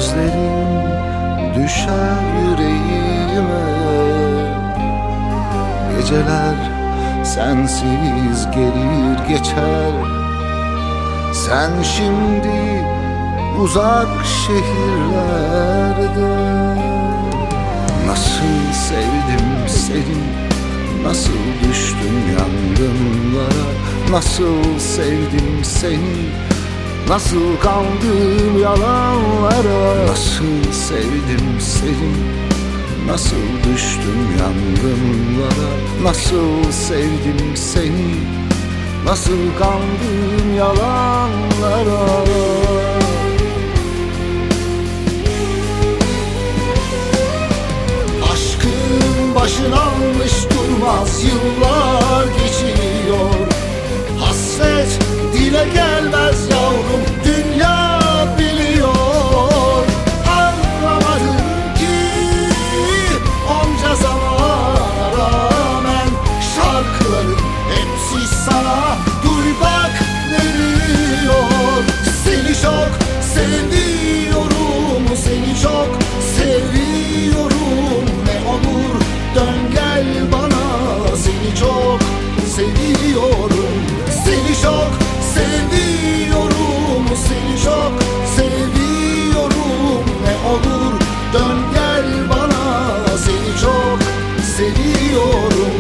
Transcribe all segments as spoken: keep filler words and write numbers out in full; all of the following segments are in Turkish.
Gözlerin düşer yüreğime, geceler sensiz gelir geçer. Sen şimdi uzak şehirlerde. Nasıl sevdim seni, nasıl düştüm yangınlara. Nasıl sevdim seni, nasıl kandım yalanlara. Nasıl sevdim seni, nasıl düştüm yangınlara. Nasıl sevdim seni, nasıl kandım yalanlara. Aşkın başın almış durmaz, yıllar geçiyor. Hasret dile gelmez yavrum, dünya biliyor. Anlamadım ki onca zamana rağmen şarkıların hepsi sana. Duy bak ne diyor. Seni çok seviyorum, seni çok seviyorum. Ne olur dön gel bana, seni çok seviyorum. Seni çok seviyorum, seni çok seviyorum. Ne olur dön gel bana, seni çok seviyorum.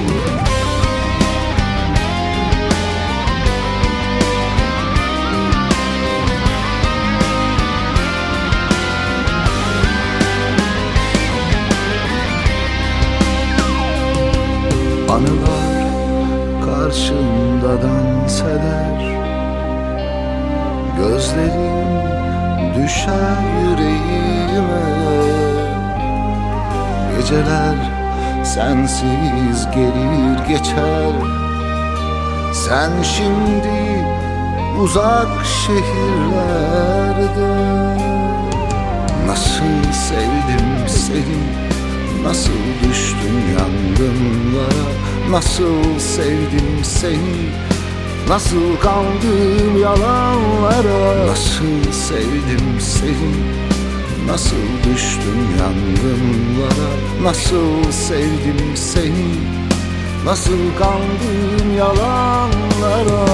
Anılar karşımda dans eder, gözlerim düşer yüreğime. Geceler sensiz gelir geçer. Sen şimdi uzak şehirlerde. Nasıl sevdim seni, nasıl düştüm yangınlara. Nasıl sevdim seni, nasıl kandım yalanlara. Nasıl sevdim seni, nasıl düştüm yangınlara. Nasıl sevdim seni, nasıl kandım yalanlara.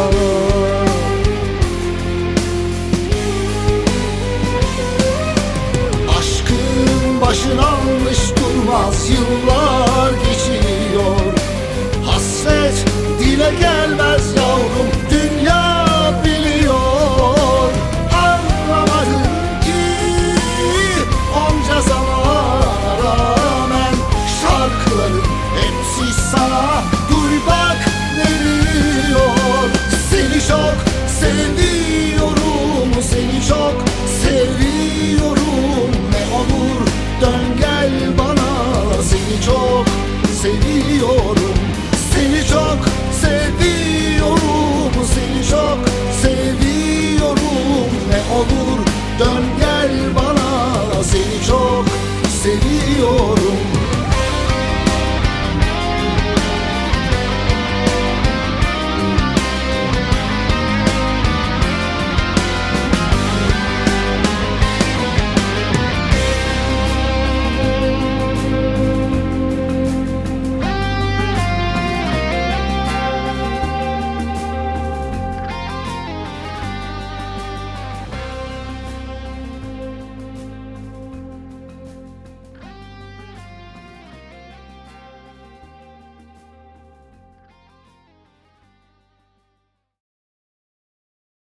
Aşkın başın almış durmaz, yıllar geçiyor. Hasret dile gelmez yavrum, dünya biliyor. Anlamadım ki onca zamana rağmen şarkıların hepsi sana. Duy bak ne diyor. Seni çok seviyorum, seni çok seviyorum. Ne olur dön gel bana, seni çok seviyorum. Seni çok seviyorum, seni çok seviyorum. Ne olur dön